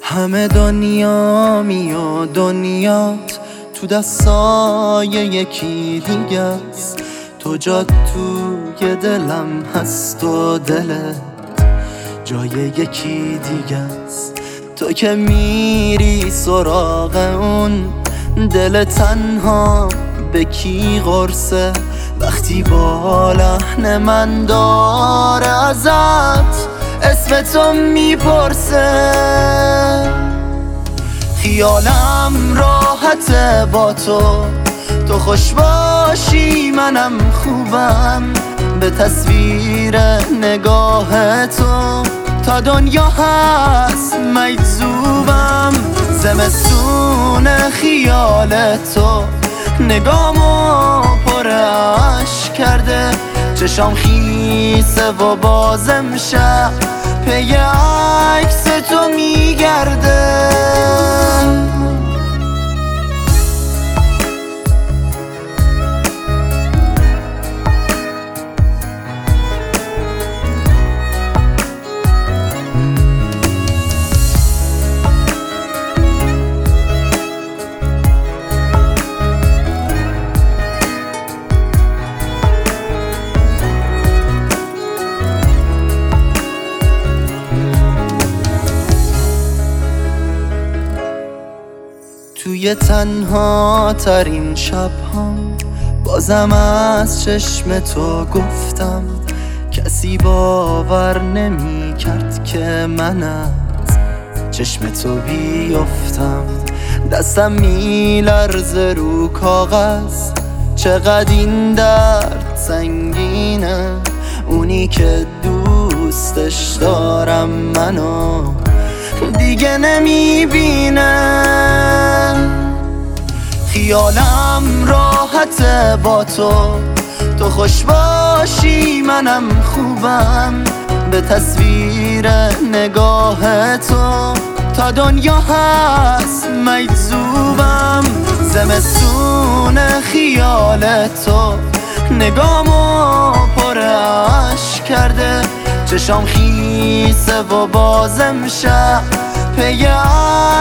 همه دنیا و دنیات تو دستای یکی دیگه است. تو جات توی دلم هست و دلت جای یکی دیگه است. تو که میری سراغ اون دل تنها به کی قرصه وقتی با لحن من داره ازت اسم تو میپرسه. خیالم راحته با تو خوش باشی منم خوبم به تصویر نگاه تو تا دنیا هست مجذوبم. زمستون خیال تو نگامو پر عشق کرده چشام خیسه و بازم شب پی عکس تو میگرده. توی تنها ترین شب هم بازم از چشم تو گفتم. کسی باور نمی کرد که من از چشم تو بیفتم. دستم میلرزه رو کاغذ چقدر این درد سنگینه. اونی که دوستش دارم منو دیگه نمیبینه. خیالم راحته با تو خوش باشی منم خوبم به تصویر نگاه تو تا دنیا هست مجذوبم. زمستون خیال تو نگامو پر عشق کرده چشام خیسه و بازم شب پی